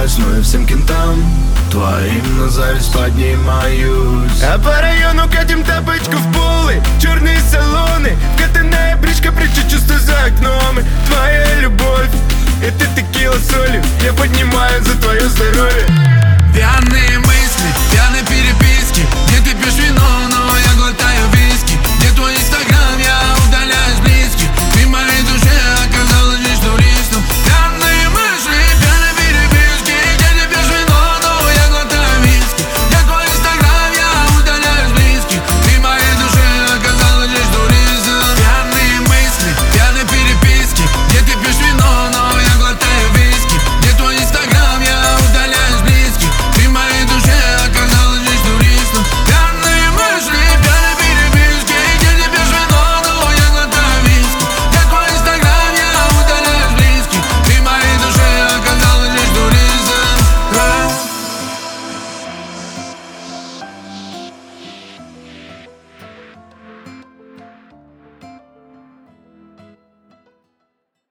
улыбаюсь, но и всем кентам твоим на зависть поднимаюсь. А по району катим тапочку в полы, черные салоны, вкатанная бричка, прячу чувство за окном. И твоя любовь, это текила солью, я поднимаю за твое здоровье. Пьяные